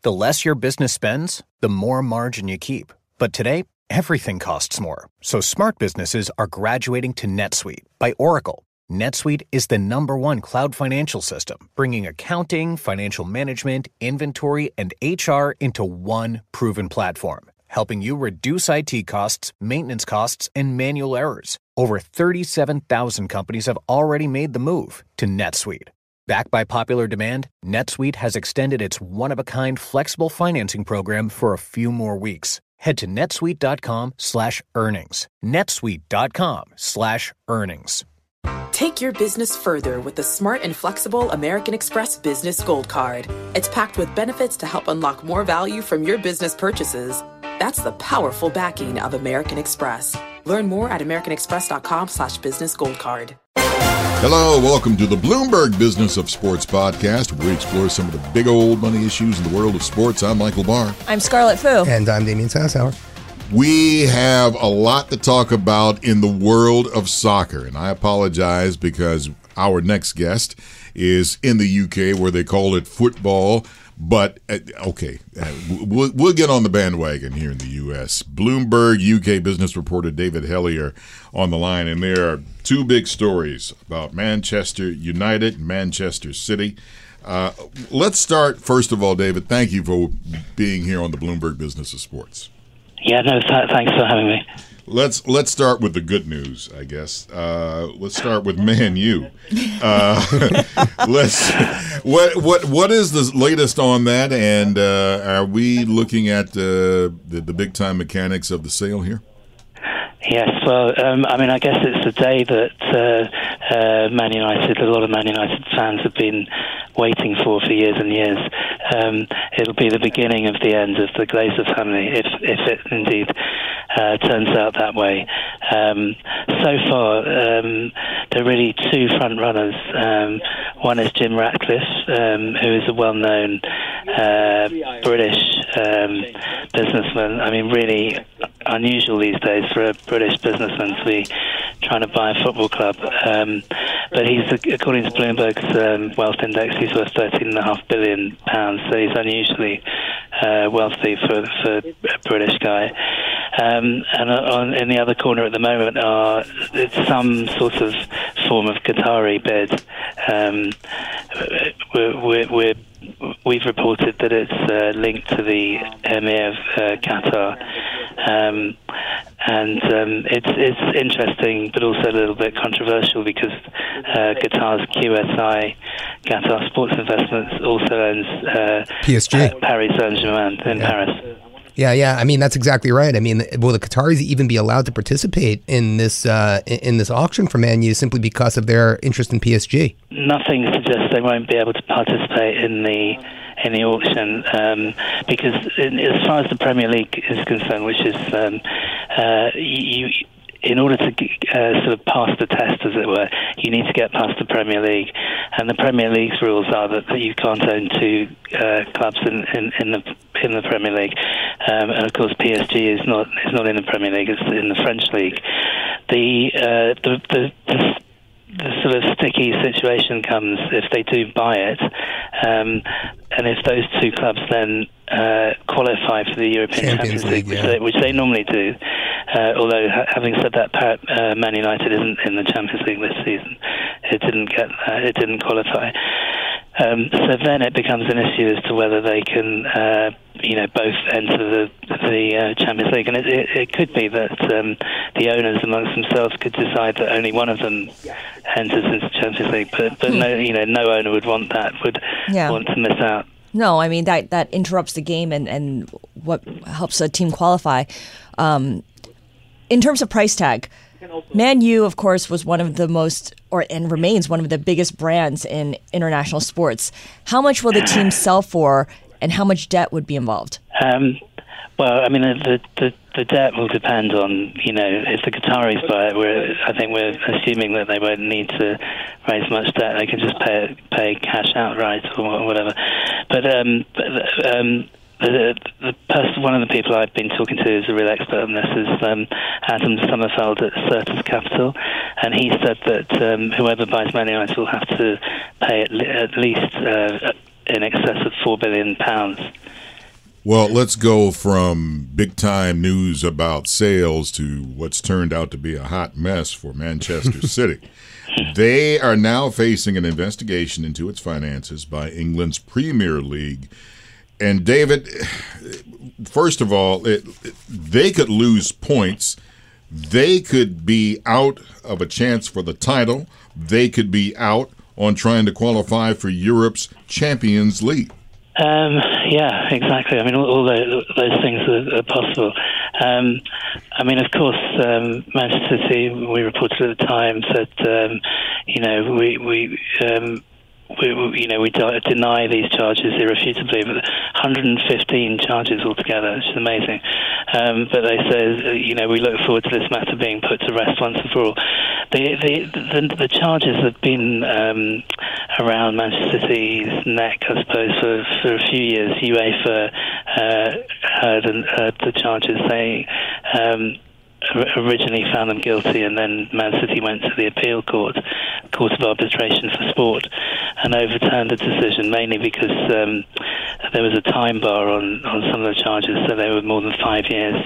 The less your business spends, the more margin you keep. But today, everything costs more. So smart businesses are graduating to NetSuite by Oracle. NetSuite is the #1 cloud financial system, bringing accounting, financial management, inventory, and HR into one proven platform, helping you reduce IT costs, maintenance costs, and manual errors. Over 37,000 companies have already made the move to NetSuite. Backed by popular demand, NetSuite has extended its one-of-a-kind flexible financing program for a few more weeks. Head to netsuite.com/earnings. netsuite.com/earnings. Take your business further with the smart and flexible American Express Business Gold Card. It's packed with benefits to help unlock more value from your business purchases. That's the powerful backing of American Express. Learn more at americanexpress.com/business gold card. Hello, welcome to the Bloomberg Business of Sports podcast, where we explore some of the big old money issues in the world of sports. I'm Michael Barr. I'm Scarlett Fu. And I'm Damian Sassower. We have a lot to talk about in the world of soccer, and I apologize because our next guest is in the UK where they call it football. But, we'll get on the bandwagon here in the U.S. Bloomberg UK business reporter David Hellier on the line, and there are two big stories about Manchester United and Manchester City. Let's start, first of all, David, thank you for being here on the Bloomberg Business of Sports. Yeah, no, thanks for having me. Let's start with the good news, I guess. Let's start with Man U. What is the latest on that? And are we looking at the big time mechanics of the sale here? Yes, well, I guess it's the day that Man United, a lot of Man United fans have been waiting for years and years. It'll be the beginning of the end of the Glazer family, if it indeed turns out that way. So far, there are really two front runners. One is Jim Ratcliffe, who is a well-known British businessman. I mean, really unusual these days for a British businessman to be trying to buy a football club. But he's, according to Bloomberg's wealth index, he's worth £13.5 billion, so he's unusually wealthy for a British guy. And in the other corner at the moment it's some sort of form of Qatari bid. We've reported that it's linked to the Emir of Qatar, and it's interesting, but also a little bit controversial because Qatar's QSI, Qatar Sports Investments, also owns PSG, Paris Saint-Germain in Paris. Yeah. I mean, that's exactly right. I mean, will the Qataris even be allowed to participate in this auction for Man U simply because of their interest in PSG? Nothing suggests they won't be able to participate in the auction because, as far as the Premier League is concerned, which is in order to sort of pass the test, as it were, you need to get past the Premier League, and the Premier League's rules are that you can't own two clubs in the Premier League, and of course PSG is not in the Premier League; it's in the French league. The sort of sticky situation comes if they do buy it, and if those two clubs then qualify for the European Champions League, which they normally do. Although, having said that, Man United isn't in the Champions League this season. It didn't qualify. So then it becomes an issue as to whether they can, both enter the Champions League, and it could be that the owners amongst themselves could decide that only one of them enters into the Champions League. But no owner would want that. Want to miss out. No, I mean that interrupts the game and what helps a team qualify. In terms of price tag, Man U, of course, was one of the most, and remains one of the biggest brands in international sports. How much will the team sell for, and how much debt would be involved? Well, I mean, the debt will depend on, if the Qataris buy it, I think we're assuming that they won't need to raise much debt. They can just pay cash outright or whatever. But one of the people I've been talking to who's a real expert on this is Adam Sommerfeld at Certus Capital, and he said that whoever buys Man United will have to pay at least in excess of £4 billion Well, let's go from big-time news about sales to what's turned out to be a hot mess for Manchester City. They are now facing an investigation into its finances by England's Premier League. And, David, first of all, they could lose points. They could be out of a chance for the title. They could be out on trying to qualify for Europe's Champions League. Yeah, exactly. I mean, all those things are possible. I mean, of course, Manchester City, we reported at the time, said, we deny these charges irrefutably, but 115 charges altogether, which is amazing. But they say, we look forward to this matter being put to rest once and for all. The charges have been around Manchester City's neck, I suppose, for a few years. UEFA heard the charges. They originally found them guilty, and then Man City went to the appeal court of arbitration for sport, and overturned the decision, mainly because there was a time bar on some of the charges, so they were more than 5 years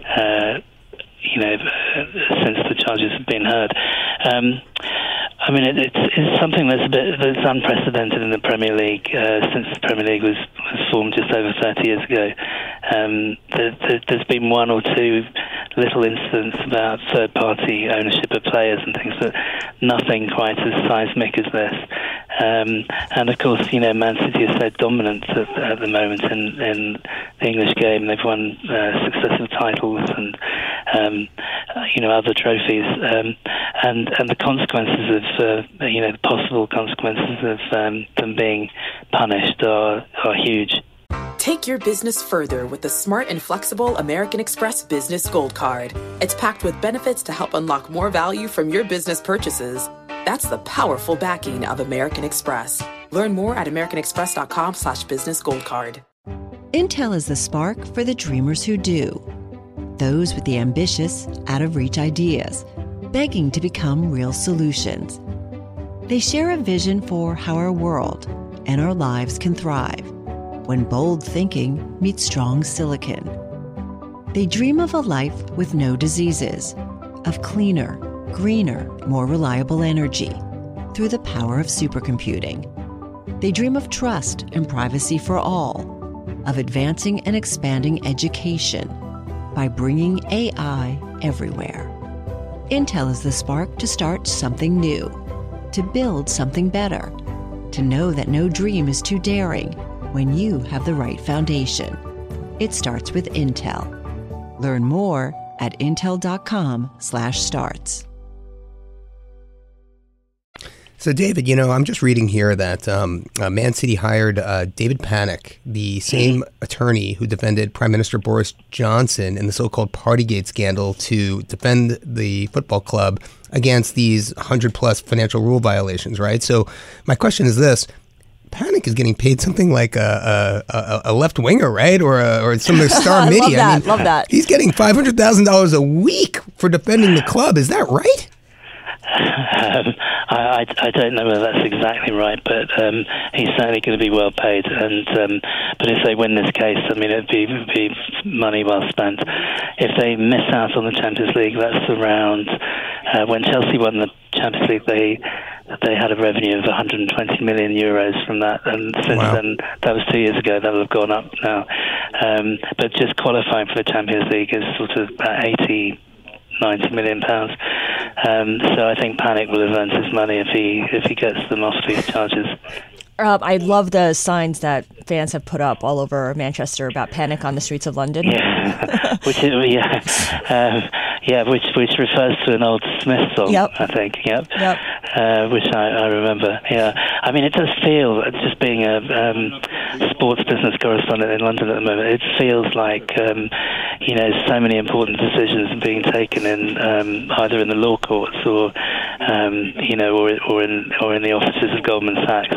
since the charges have been heard. I mean, it's something that's unprecedented in the Premier League since the Premier League was formed just over 30 years ago. There's been one or two little incidents about third-party ownership of players and things, but nothing quite as seismic as this. And of course, Man City is so dominant at the moment in the English game. They've won successive titles and other trophies, and the consequences of the possible consequences of them being punished are huge. Take your business further with the smart and flexible American Express Business Gold Card. It's packed with benefits to help unlock more value from your business purchases. That's the powerful backing of American Express. Learn more at americanexpress.com/businessgoldcard. Intel is the spark for the dreamers who do. Those with the ambitious, out-of-reach ideas, begging to become real solutions. They share a vision for how our world and our lives can thrive when bold thinking meets strong silicon. They dream of a life with no diseases, of cleaner, greener, more reliable energy through the power of supercomputing. They dream of trust and privacy for all, of advancing and expanding education by bringing AI everywhere. Intel is the spark to start something new, to build something better, to know that no dream is too daring when you have the right foundation. It starts with Intel. Learn more at intel.com/starts. So, David, I'm just reading here that Man City hired David Panik, the same attorney who defended Prime Minister Boris Johnson in the so-called Partygate scandal, to defend the football club against these 100-plus financial rule violations, right? So my question is this. Panik is getting paid something like a left winger, right, or some star media. Love that. He's getting $500,000 a week for defending the club. Is that right? I don't know whether that's exactly right, but he's certainly going to be well paid. And but if they win this case, I mean, it'd be money well spent. If they miss out on the Champions League, that's around when Chelsea won the Champions League, they had a revenue of 120 million euros from that, and since then, that was 2 years ago, that will have gone up now. But just qualifying for the Champions League is sort of about 90 million pounds. So I think Panik will have earned his money if he gets them off these charges. I love the signs that fans have put up all over Manchester about Panic on the streets of London. Yeah, which refers to an old Smith song, I think. Yep. Which I remember. Yeah, I mean, it does feel, just being a sports business correspondent in London at the moment, it feels like so many important decisions are being taken in either in the law courts or or in the offices of Goldman Sachs.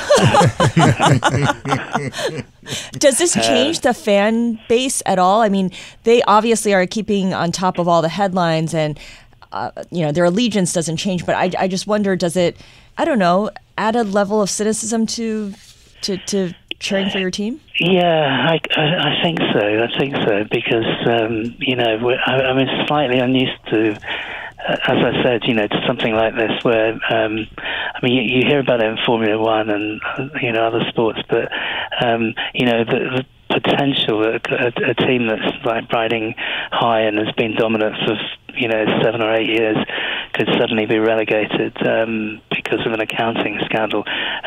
Does this change the fan base at all? I mean, they obviously are keeping on top of all the headlines, and their allegiance doesn't change. But I just wonder, does it, I don't know, add a level of cynicism to cheering for your team? Yeah, I think so. I think so because slightly unused to, as I said, to something like this where you hear about it in Formula One and other sports, but the potential that a team that's like riding high and has been dominant for 7 or 8 years could suddenly be relegated because of an accounting scandal.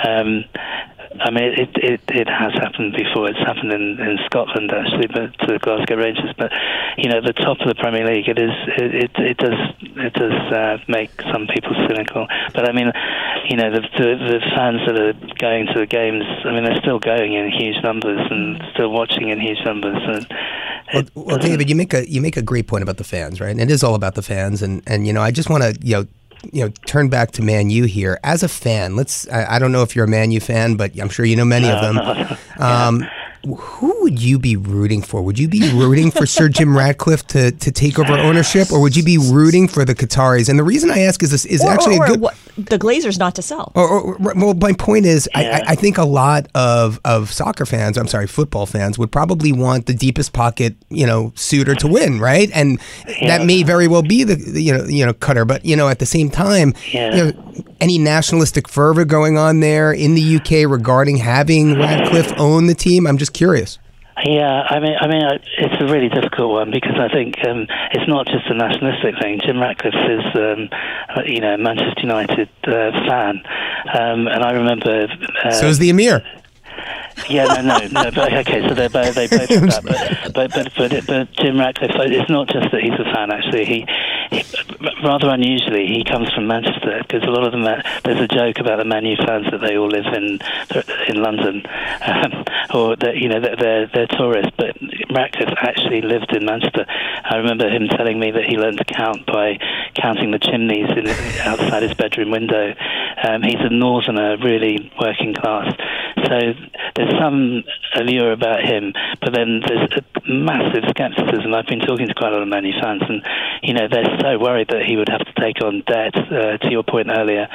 It has happened before. It's happened in Scotland actually, but to the Glasgow Rangers. But at the top of the Premier League, it does make some people cynical. But the fans that are going to the games, they're still going in huge numbers and still watching in huge numbers. Well, David, you make a great point about the fans, right? And it is all about the fans, and I just want to turn back to Man U here. As a fan, I don't know if you're a Man U fan, but I'm sure you know many of them. Who would you be rooting for? Would you be rooting for Sir Jim Ratcliffe to take over ownership, or would you be rooting for the Qataris? And the reason I ask is this is actually the Glazers not to sell. Well, my point is, I think a lot of soccer fans, football fans, would probably want the deepest pocket, suitor to win, right? And that may very well be the Qatar, but at the same time, any nationalistic fervor going on there in the UK regarding having Ratcliffe own the team? I'm just curious. Yeah, it's a really difficult one because I think it's not just a nationalistic thing. Jim Ratcliffe is, a Manchester United fan, and I remember. So is the Emir. Yeah, no. But okay, so they both have that. But Jim Ratcliffe, it's not just that he's a fan. Actually, he rather unusually, he comes from Manchester because a lot of them. There's a joke about the Man U fans that they all live in London, or that they're tourists. But Ratcliffe actually lived in Manchester. I remember him telling me that he learned to count by counting the chimneys outside his bedroom window. He's a northerner, really working class. So there's some allure about him, but then there's a massive scepticism. I've been talking to quite a lot of Man U fans, and they're so worried that he would have to take on debt. To your point earlier,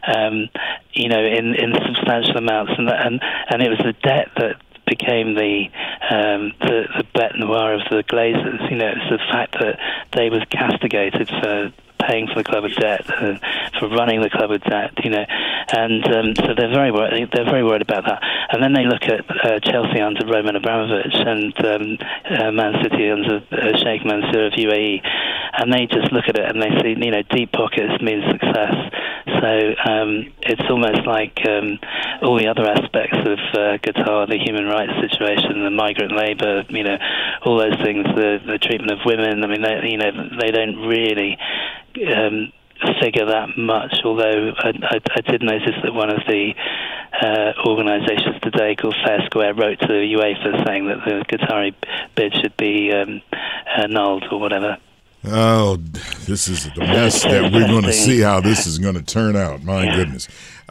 in substantial amounts, and it was the debt that became the bête noire of the Glazers. It's the fact that they was castigated for paying for the club with debt, for running the club with debt, and so they're very worried. They're very worried about that. And then they look at Chelsea under Roman Abramovich and Man City under Sheikh Mansour of UAE, and they just look at it and they see, deep pockets means success. So it's almost like all the other aspects of Qatar, the human rights situation, the migrant labour, all those things, the treatment of women. They don't really figure that much, although I did notice that one of the organisations today called Fair Square wrote to UEFA saying that the Qatari bid should be annulled or whatever. Oh, this is the mess that we're going to see how this is going to turn out. My goodness.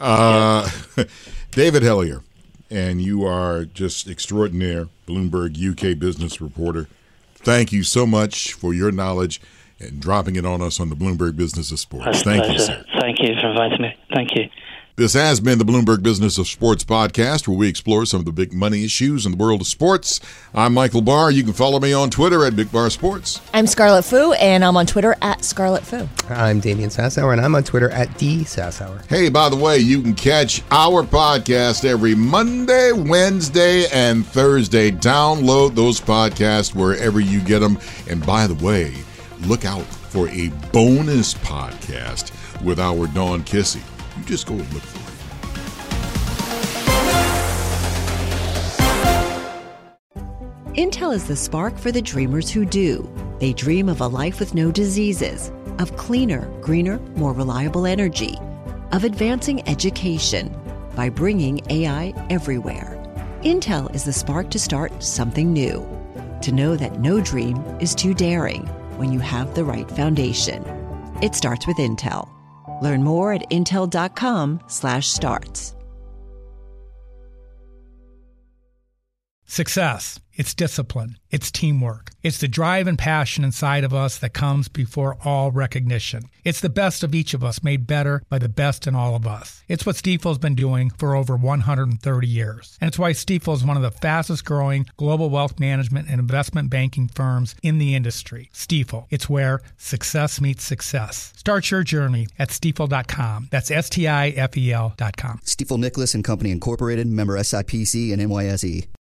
David Hellier, and you are just extraordinaire, Bloomberg UK business reporter. Thank you so much for your knowledge and dropping it on us on the Bloomberg Business of Sports. Thank you, sir. Thank you for inviting me. Thank you. This has been the Bloomberg Business of Sports podcast, where we explore some of the big money issues in the world of sports. I'm Michael Barr. You can follow me on Twitter at Big Bar Sports. I'm Scarlett Fu, and I'm on Twitter at Scarlett Fu. I'm Damian Sassower, and I'm on Twitter at DSassower. Hey, by the way, you can catch our podcast every Monday, Wednesday, and Thursday. Download those podcasts wherever you get them. And by the way, look out for a bonus podcast with our Dawn Kissy. You just go and look for it. Intel is the spark for the dreamers who do. They dream of a life with no diseases, of cleaner, greener, more reliable energy, of advancing education by bringing AI everywhere. Intel is the spark to start something new, to know that no dream is too daring when you have the right foundation. It starts with Intel. Learn more at intel.com/starts. Success. It's discipline. It's teamwork. It's the drive and passion inside of us that comes before all recognition. It's the best of each of us made better by the best in all of us. It's what Stifel's been doing for over 130 years. And it's why Stifel is one of the fastest growing global wealth management and investment banking firms in the industry. Stifel. It's where success meets success. Start your journey at stifel.com. That's STIFEL.com. Stifel Nicholas and Company Incorporated, member SIPC and NYSE.